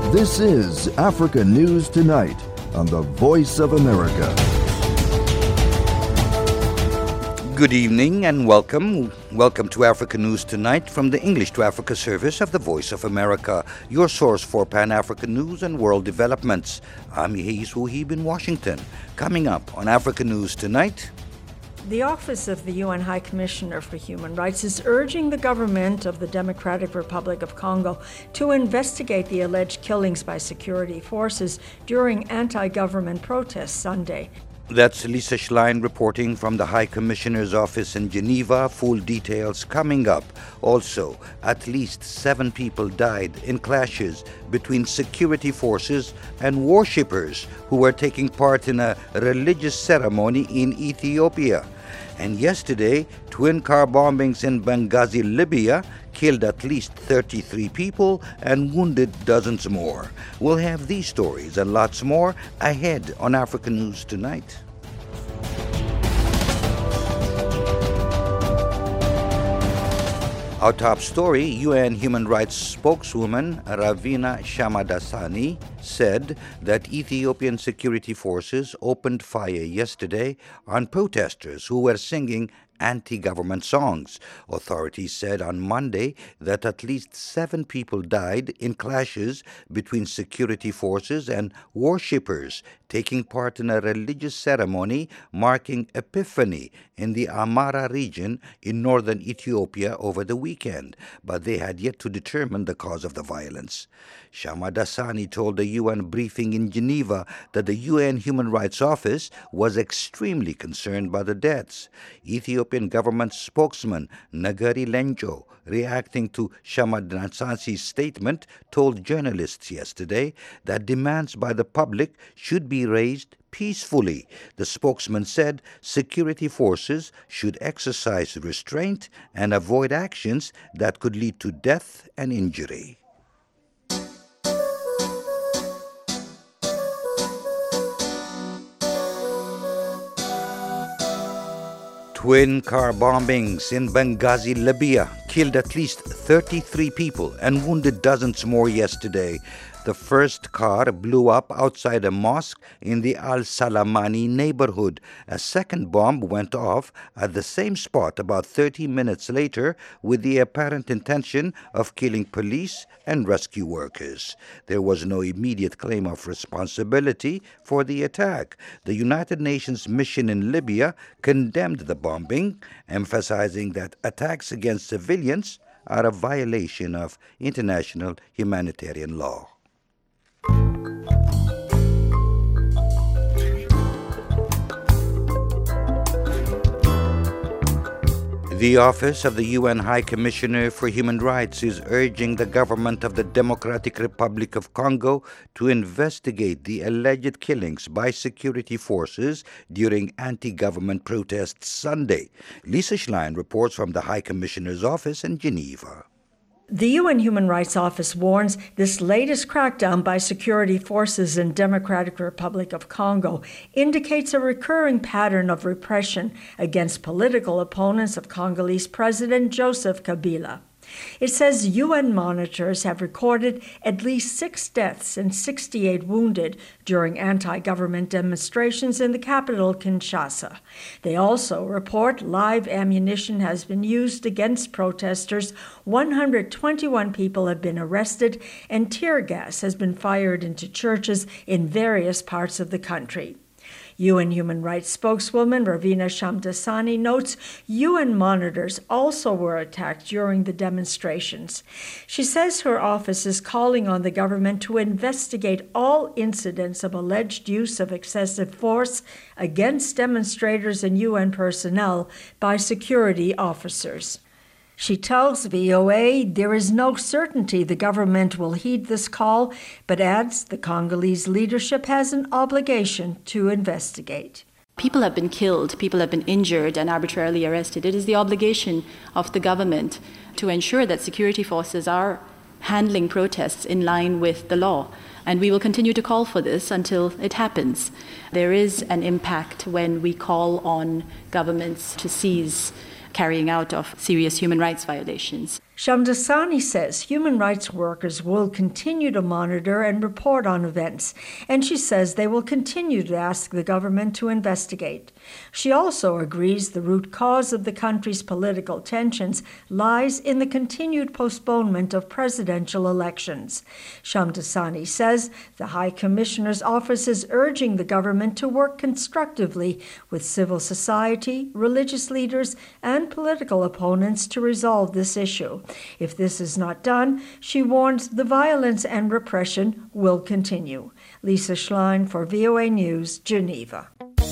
This is Africa News Tonight on the Voice of America. Good evening and welcome. Welcome to Africa News Tonight from the English to Africa service of the Voice of America, your source for Pan-African news and world developments. I'm Yehis Wuhib in Washington. Coming up on Africa News Tonight. The Office of the UN High Commissioner for Human Rights is urging the government of the Democratic Republic of Congo to investigate the alleged killings by security forces during anti-government protests Sunday. That's Lisa Schlein reporting from the High Commissioner's office in Geneva. Full details coming up. Also, at least 7 people died in clashes between security forces and worshippers who were taking part in a religious ceremony in Ethiopia. And yesterday, twin car bombings in Benghazi, Libya, killed at least 33 people and wounded dozens more. We'll have these stories and lots more ahead on Africa News Tonight. Our top story, UN Human Rights spokeswoman Ravina Shamdasani said that Ethiopian security forces opened fire yesterday on protesters who were singing anti-government songs. Authorities said on Monday that at least 7 people died in clashes between security forces and worshippers taking part in a religious ceremony marking Epiphany in the Amara region in northern Ethiopia over the weekend, but they had yet to determine the cause of the violence. Shamdasani told a UN briefing in Geneva that the UN Human Rights Office was extremely concerned by the deaths. Ethiopian government spokesman Negeri Lenjo, reacting to Shamdasani's statement, told journalists yesterday that demands by the public should be raised peacefully. The spokesman said security forces should exercise restraint and avoid actions that could lead to death and injury. Twin car bombings in Benghazi, Libya, killed at least 33 people and wounded dozens more yesterday. The first car blew up outside a mosque in the Al-Salamani neighborhood. A second bomb went off at the same spot about 30 minutes later with the apparent intention of killing police and rescue workers. There was no immediate claim of responsibility for the attack. The United Nations mission in Libya condemned the bombing, emphasizing that attacks against civilians are a violation of international humanitarian law. The Office of the UN High Commissioner for Human Rights is urging the government of the Democratic Republic of Congo to investigate the alleged killings by security forces during anti-government protests Sunday. Lisa Schlein reports from the High Commissioner's office in Geneva. The UN Human Rights Office warns this latest crackdown by security forces in Democratic Republic of Congo indicates a recurring pattern of repression against political opponents of Congolese President Joseph Kabila. It says UN monitors have recorded at least 6 deaths and 68 wounded during anti-government demonstrations in the capital, Kinshasa. They also report live ammunition has been used against protesters, 121 people have been arrested, and tear gas has been fired into churches in various parts of the country. UN Human Rights spokeswoman Ravina Shamdasani notes UN monitors also were attacked during the demonstrations. She says her office is calling on the government to investigate all incidents of alleged use of excessive force against demonstrators and UN personnel by security officers. She tells VOA there is no certainty the government will heed this call, but adds the Congolese leadership has an obligation to investigate. People have been killed, people have been injured and arbitrarily arrested. It is the obligation of the government to ensure that security forces are handling protests in line with the law. And we will continue to call for this until it happens. There is an impact when we call on governments to cease carrying out of serious human rights violations. Shamdasani says human rights workers will continue to monitor and report on events, and she says they will continue to ask the government to investigate. She also agrees the root cause of the country's political tensions lies in the continued postponement of presidential elections. Shamdasani says the High Commissioner's office is urging the government to work constructively with civil society, religious leaders, and political opponents to resolve this issue. If this is not done, she warns the violence and repression will continue. Lisa Schlein for VOA News, Geneva.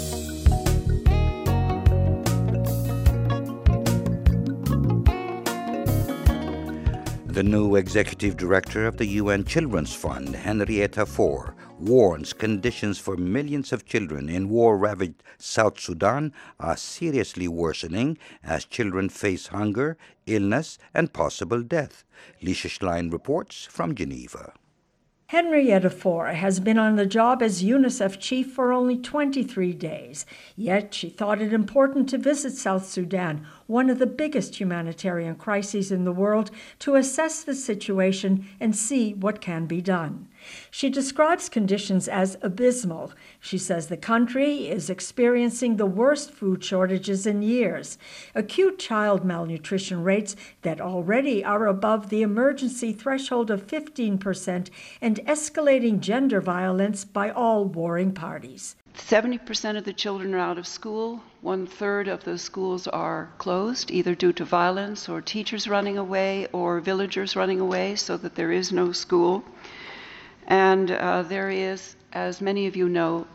The new executive director of the UN Children's Fund, Henrietta Fore, warns conditions for millions of children in war-ravaged South Sudan are seriously worsening as children face hunger, illness, and possible death. Lisa Schlein reports from Geneva. Henrietta Fore has been on the job as UNICEF chief for only 23 days, yet she thought it important to visit South Sudan, one of the biggest humanitarian crises in the world, to assess the situation and see what can be done. She describes conditions as abysmal. She says the country is experiencing the worst food shortages in years, acute child malnutrition rates that already are above the emergency threshold of 15%, and escalating gender violence by all warring parties. 70% of the children are out of school. 1/3 of those schools are closed, either due to violence or teachers running away or villagers running away, so that there is no school. And there is, as many of you know,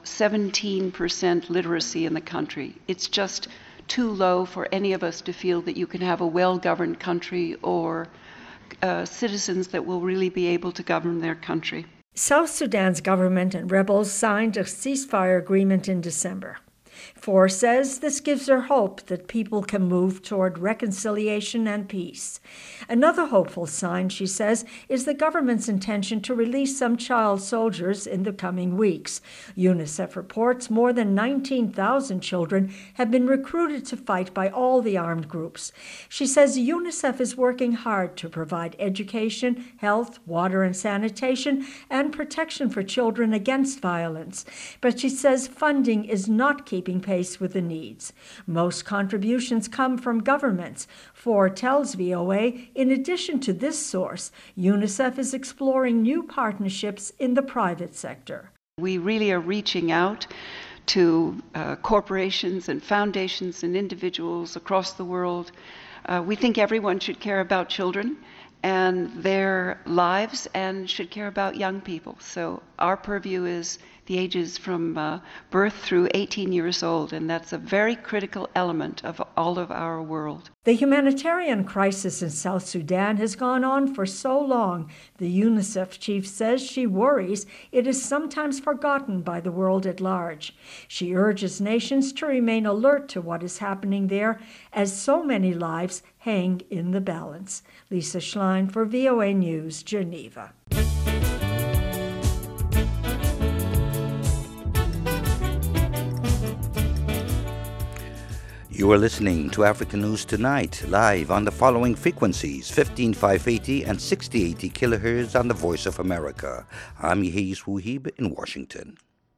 17% literacy in the country. It's just too low for any of us to feel that you can have a well-governed country or citizens that will really be able to govern their country. South Sudan's government and rebels signed a ceasefire agreement in December. Fore says this gives her hope that people can move toward reconciliation and peace. Another hopeful sign, she says, is the government's intention to release some child soldiers in the coming weeks. UNICEF reports more than 19,000 children have been recruited to fight by all the armed groups. She says UNICEF is working hard to provide education, health, water and sanitation, and protection for children against violence. But she says funding is not keeping pace with the needs. Most contributions come from governments. Fore tells VOA, in addition to this source, UNICEF is exploring new partnerships in the private sector. We really are reaching out to corporations and foundations and individuals across the world. We think everyone should care about children and their lives and should care about young people. So our purview is the ages from birth through 18 years old, and that's a very critical element of all of our world. The humanitarian crisis in South Sudan has gone on for so long, the UNICEF chief says she worries it is sometimes forgotten by the world at large. She urges nations to remain alert to what is happening there, as so many lives hang in the balance. Lisa Schlein for VOA News, Geneva. You are listening to African News Tonight, live on the following frequencies, 15580 and 6080 kilohertz on the Voice of America. I'm Yehis Wuhib in Washington.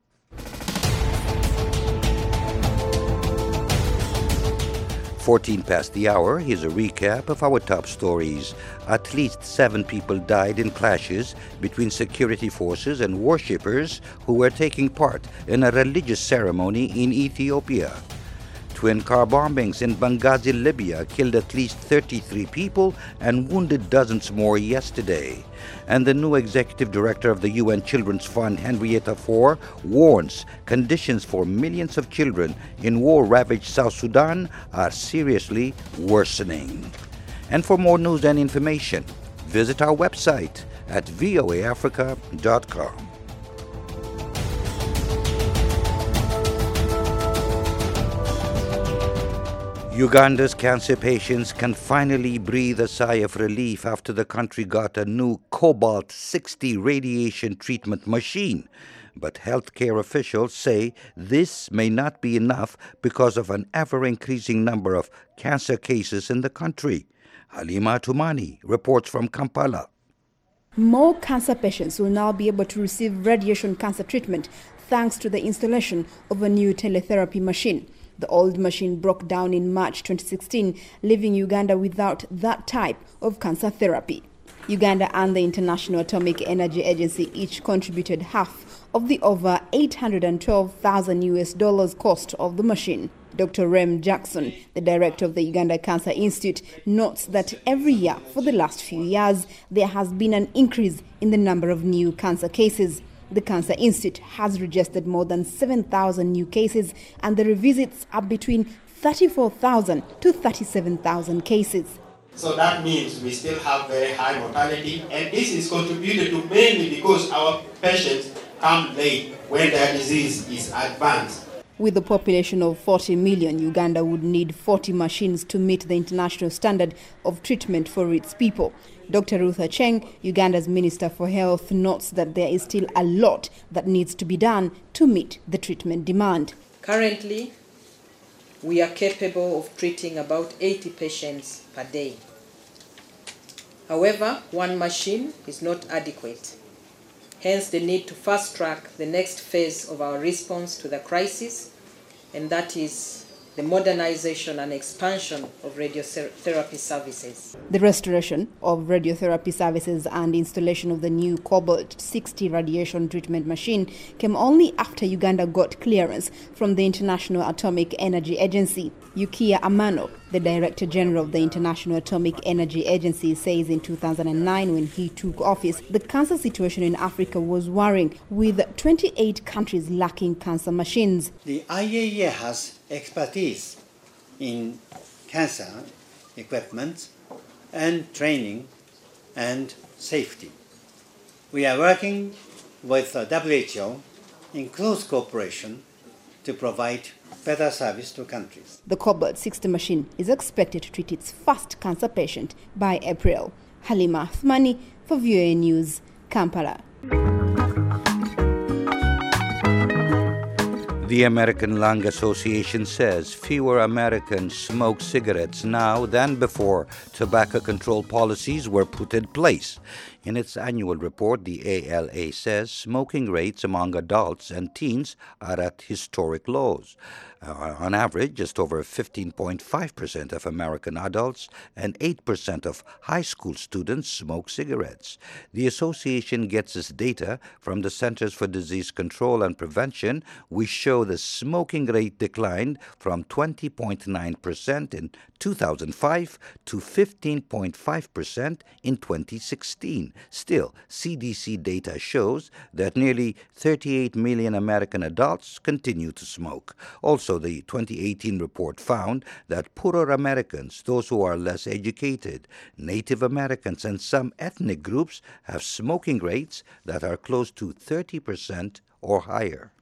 14 past the hour, here's a recap of our top stories. At least 7 people died in clashes between security forces and worshippers who were taking part in a religious ceremony in Ethiopia. Twin car bombings in Benghazi, Libya killed at least 33 people and wounded dozens more yesterday. And the new executive director of the UN Children's Fund, Henrietta Fore, warns conditions for millions of children in war-ravaged South Sudan are seriously worsening. And for more news and information, visit our website at voaafrica.com. Uganda's cancer patients can finally breathe a sigh of relief after the country got a new Cobalt-60 radiation treatment machine. But healthcare officials say this may not be enough because of an ever-increasing number of cancer cases in the country. Halima Tumani reports from Kampala. More cancer patients will now be able to receive radiation cancer treatment thanks to the installation of a new teletherapy machine. The old machine broke down in March 2016, leaving Uganda without that type of cancer therapy. Uganda and the International Atomic Energy Agency each contributed half of the over $812,000 cost of the machine. Dr. Rem Jackson, the director of the Uganda Cancer Institute, notes that every year for the last few years, there has been an increase in the number of new cancer cases. The Cancer Institute has registered more than 7,000 new cases, and the revisits are between 34,000 to 37,000 cases. So that means we still have very high mortality, and this is contributed to mainly because our patients come late when their disease is advanced. With a population of 40 million, Uganda would need 40 machines to meet the international standard of treatment for its people. Dr. Ruth Acheng, Uganda's Minister for Health, notes that there is still a lot that needs to be done to meet the treatment demand. Currently, we are capable of treating about 80 patients per day. However, one machine is not adequate. Hence the need to fast-track the next phase of our response to the crisis, and that is the modernization and expansion of radiotherapy services. The restoration of radiotherapy services and installation of the new Cobalt-60 radiation treatment machine came only after Uganda got clearance from the International Atomic Energy Agency. Yukiya Amano, the Director General of the International Atomic Energy Agency, says in 2009 when he took office, the cancer situation in Africa was worrying, with 28 countries lacking cancer machines. The IAEA has expertise in cancer equipment and training and safety. We are working with WHO in close cooperation to provide better service to countries. The Cobalt-60 machine is expected to treat its first cancer patient by April. Halima Athmani for VOA News, Kampala. The American Lung Association says fewer Americans smoke cigarettes now than before tobacco control policies were put in place. In its annual report, the ALA says smoking rates among adults and teens are at historic lows. On average, just over 15.5% of American adults and 8% of high school students smoke cigarettes. The association gets its data from the Centers for Disease Control and Prevention, which show the smoking rate declined from 20.9% in 2005 to 15.5% in 2016. Still, CDC data shows that nearly 38 million American adults continue to smoke. Also, the 2018 report found that poorer Americans, those who are less educated, Native Americans, and some ethnic groups have smoking rates that are close to 30% or higher.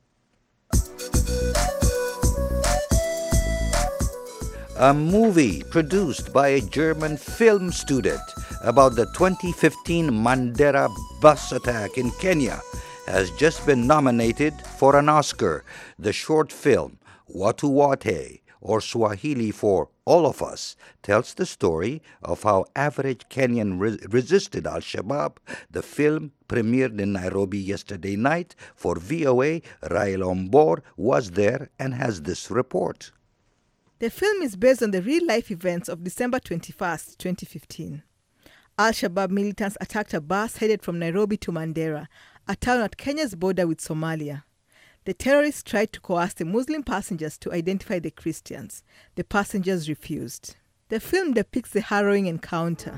A movie produced by a German film student about the 2015 Mandera bus attack in Kenya has just been nominated for an Oscar. The short film, Watu Wote, or Swahili for All of Us, tells the story of how average Kenyan resisted Al-Shabaab. The film premiered in Nairobi yesterday night. For VOA, Rael Ombor was there and has this report. The film is based on the real-life events of December 21st, 2015. Al-Shabaab militants attacked a bus headed from Nairobi to Mandera, a town at Kenya's border with Somalia. The terrorists tried to coerce the Muslim passengers to identify the Christians. The passengers refused. The film depicts the harrowing encounter.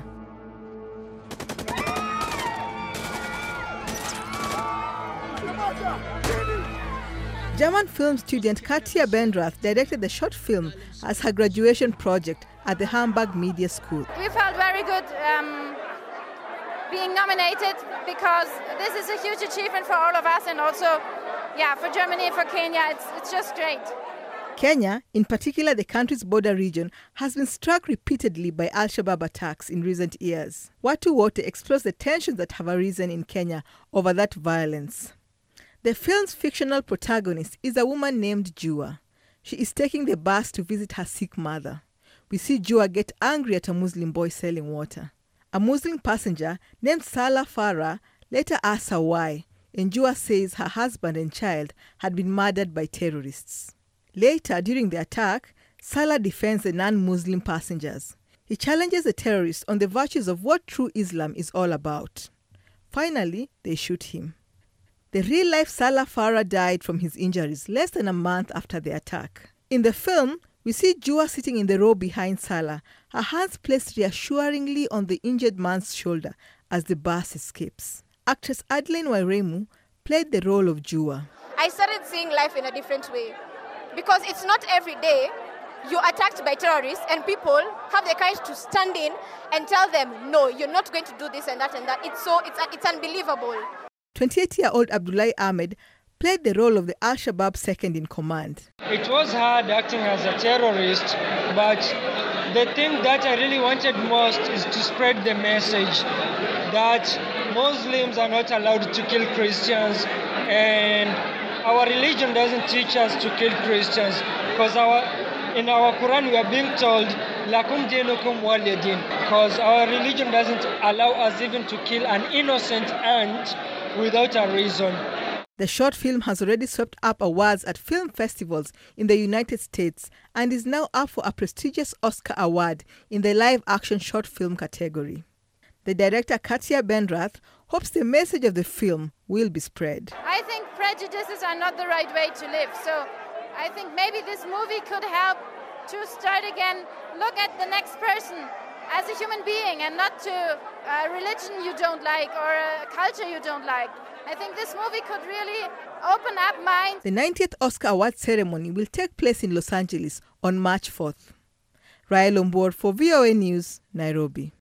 German film student Katja Bendrath directed the short film as her graduation project at the Hamburg Media School. We felt very good being nominated because this is a huge achievement for all of us, and also for Germany, for Kenya, it's just great. Kenya, in particular the country's border region, has been struck repeatedly by Al-Shabaab attacks in recent years. Watu Wote explores the tensions that have arisen in Kenya over that violence. The film's fictional protagonist is a woman named Jua. She is taking the bus to visit her sick mother. we see Jua get angry at a Muslim boy selling water. A Muslim passenger named Salah Farah later asks her why, and Jua says her husband and child had been murdered by terrorists. Later, during the attack, Salah defends the non-Muslim passengers. He challenges the terrorists on the virtues of what true Islam is all about. Finally, they shoot him. The real-life Salah Farah died from his injuries less than a month after the attack. In the film, we see Jua sitting in the row behind Salah, her hands placed reassuringly on the injured man's shoulder as the bus escapes. Actress Adeline Wairemu played the role of Jua. I started seeing life in a different way because it's not every day you're attacked by terrorists and people have the courage to stand in and tell them, no, you're not going to do this and that and that. It's unbelievable. 28-year-old Abdullahi Ahmed played the role of the Al-Shabaab second in command. It was hard acting as a terrorist, but the thing that I really wanted most is to spread the message that Muslims are not allowed to kill Christians, and our religion doesn't teach us to kill Christians, because in our Quran we are being told, Lakum dinukum waliyadin, because our religion doesn't allow us even to kill an innocent ant without a reason. The short film has already swept up awards at film festivals in the United States and is now up for a prestigious Oscar award in the live-action short film category. The director Katya Benrath hopes the message of the film will be spread. I think prejudices are not the right way to live, so I think maybe this movie could help to start again, look at the next person as a human being and not to a religion you don't like or a culture you don't like. I think this movie could really open up minds. The 90th Oscar Award ceremony will take place in Los Angeles on March 4th. Rael Ombor for VOA News, Nairobi.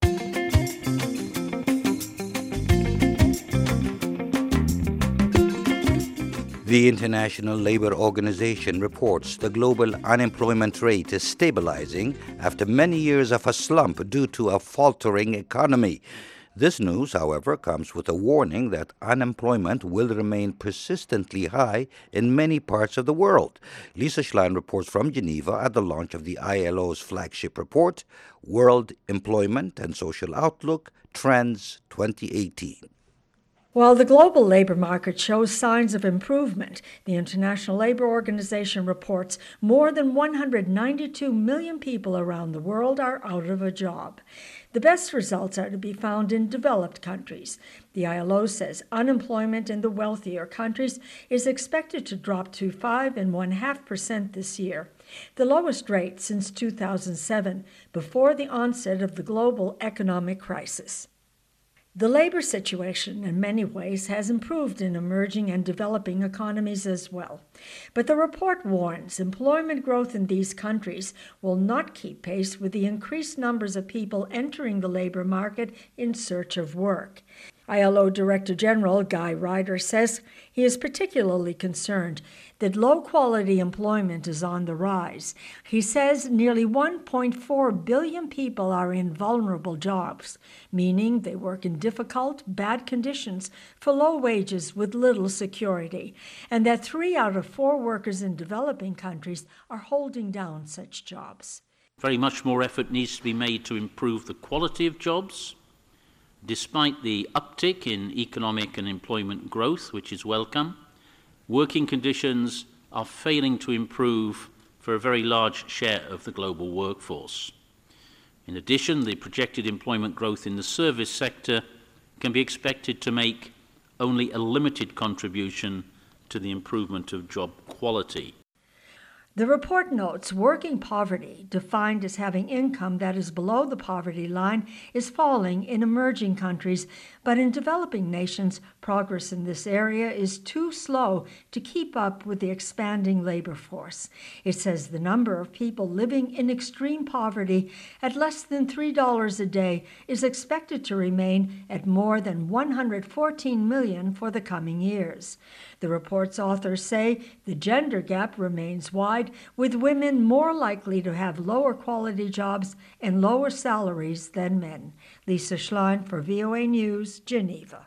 The International Labour Organization reports the global unemployment rate is stabilizing after many years of a slump due to a faltering economy. This news, however, comes with a warning that unemployment will remain persistently high in many parts of the world. Lisa Schlein reports from Geneva at the launch of the ILO's flagship report, World Employment and Social Outlook, Trends 2018. While the global labor market shows signs of improvement, the International Labour Organization reports more than 192 million people around the world are out of a job. The best results are to be found in developed countries. The ILO says unemployment in the wealthier countries is expected to drop to 5.5% this year, the lowest rate since 2007, before the onset of the global economic crisis. The labor situation in many ways has improved in emerging and developing economies as well. But the report warns employment growth in these countries will not keep pace with the increased numbers of people entering the labor market in search of work. ILO Director General Guy Ryder says he is particularly concerned that low-quality employment is on the rise. He says nearly 1.4 billion people are in vulnerable jobs, meaning they work in difficult, bad conditions for low wages with little security, and that 3 out of 4 workers in developing countries are holding down such jobs. Very much more effort needs to be made to improve the quality of jobs. Despite the uptick in economic and employment growth, which is welcome, working conditions are failing to improve for a very large share of the global workforce. In addition, the projected employment growth in the service sector can be expected to make only a limited contribution to the improvement of job quality. The report notes working poverty, defined as having income that is below the poverty line, is falling in emerging countries, but in developing nations, progress in this area is too slow to keep up with the expanding labor force. It says the number of people living in extreme poverty at less than $3 a day is expected to remain at more than 114 million for the coming years. The report's authors say the gender gap remains wide, with women more likely to have lower quality jobs and lower salaries than men. Lisa Schlein for VOA News, Geneva.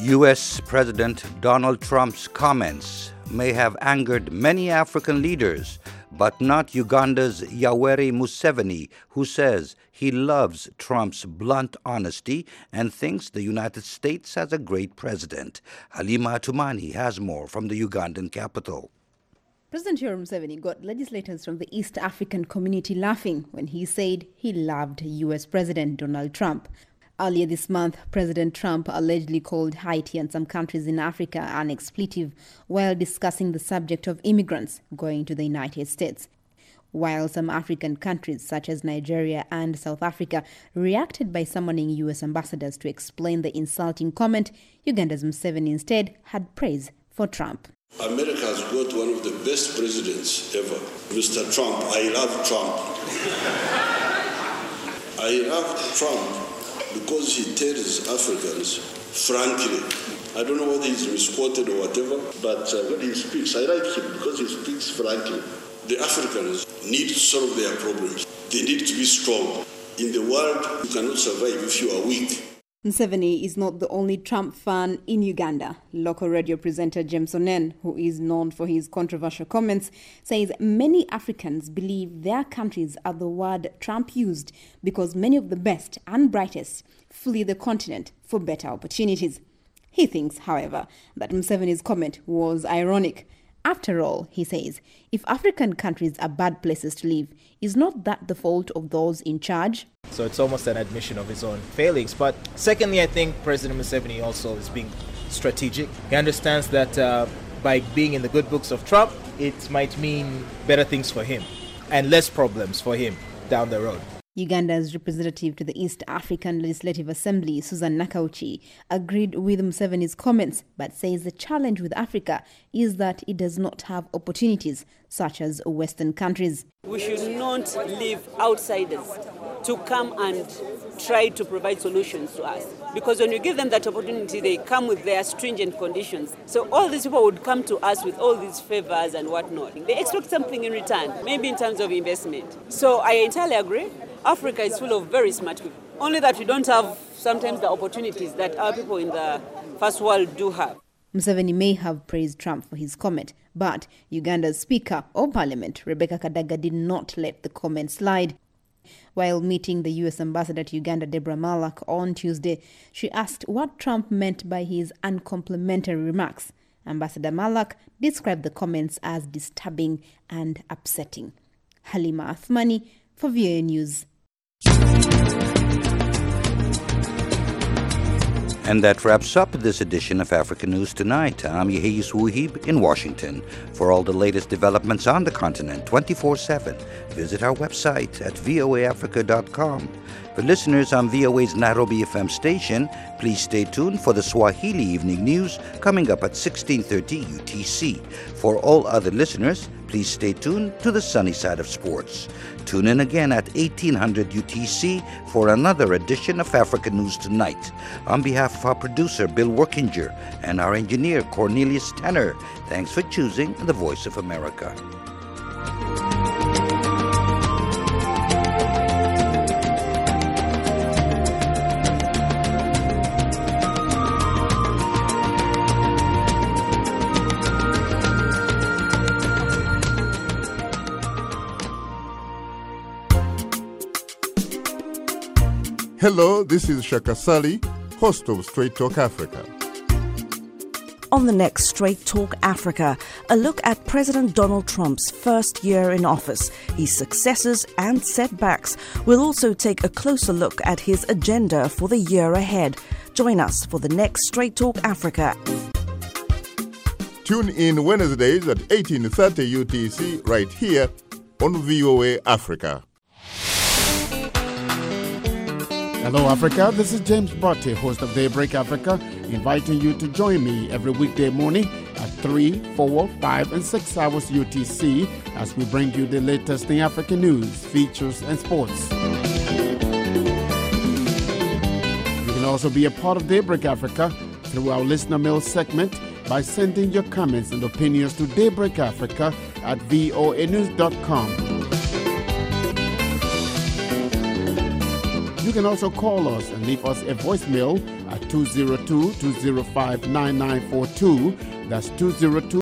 U.S. President Donald Trump's comments may have angered many African leaders, but not Uganda's Yoweri Museveni, who says he loves Trump's blunt honesty and thinks the United States has a great president. Halima Atumani has more from the Ugandan capital. President Yoweri Museveni got legislators from the East African community laughing when he said he loved U.S. President Donald Trump. Earlier this month, President Trump allegedly called Haiti and some countries in Africa an expletive while discussing the subject of immigrants going to the United States. While some African countries, such as Nigeria and South Africa, reacted by summoning U.S. ambassadors to explain the insulting comment, Uganda's Museveni instead had praise for Trump. America has got one of the best presidents ever. Mr. Trump, I love Trump. I love Trump because he tells Africans, frankly, I don't know whether he's misquoted or whatever, but when he speaks, I like him because he speaks frankly. The Africans need to solve their problems. They need to be strong. In the world, you cannot survive if you are weak. Museveni is not the only Trump fan in Uganda. Local radio presenter James Onen, who is known for his controversial comments, says many Africans believe their countries are the word Trump used because many of the best and brightest flee the continent for better opportunities. He thinks, however, that Museveni's comment was ironic. After all, he says, if African countries are bad places to live, is not that the fault of those in charge? So it's almost an admission of his own failings. But secondly, I think President Museveni also is being strategic. He understands that by being in the good books of Trump, it might mean better things for him and less problems for him down the road. Uganda's representative to the East African Legislative Assembly, Susan Nakauchi, agreed with Museveni's comments, but says the challenge with Africa is that it does not have opportunities such as Western countries. We should not leave outsiders to come and try to provide solutions to us. Because when you give them that opportunity, they come with their stringent conditions. So all these people would come to us with all these favors and whatnot. They expect something in return, maybe in terms of investment. So I entirely agree. Africa is full of very smart people. Only that we don't have sometimes the opportunities that our people in the first world do have. Museveni may have praised Trump for his comment, but Uganda's Speaker of Parliament, Rebecca Kadaga, did not let the comment slide. While meeting the U.S. ambassador to Uganda, Deborah Malak, on Tuesday, she asked what Trump meant by his uncomplimentary remarks. Ambassador Malak described the comments as disturbing and upsetting. Halima Athmani for VOA News. And that wraps up this edition of Africa News Tonight. I'm Yehis Wuhib in Washington. For all the latest developments on the continent 24/7, visit our website at voaafrica.com. For listeners on VOA's Nairobi FM station, please stay tuned for the Swahili Evening News coming up at 16:30 UTC. For all other listeners, please stay tuned to the sunny side of sports. Tune in again at 1800 UTC for another edition of Africa News Tonight. On behalf of our producer, Bill Workinger, and our engineer, Cornelius Tanner, thanks for choosing the Voice of America. Hello, this is Shaka Sali, host of Straight Talk Africa. On the next Straight Talk Africa, a look at President Donald Trump's first year in office, his successes and setbacks. We'll also take a closer look at his agenda for the year ahead. Join us for the next Straight Talk Africa. Tune in Wednesdays at 18:30 UTC right here on VOA Africa. Hello Africa, this is James Botte, host of Daybreak Africa, inviting you to join me every weekday morning at 3, 4, 5 and 6 hours UTC as we bring you the latest in African news, features and sports. You can also be a part of Daybreak Africa through our listener mail segment by sending your comments and opinions to daybreakafrica@voanews.com. You can also call us and leave us a voicemail at 202-205-9942. That's 202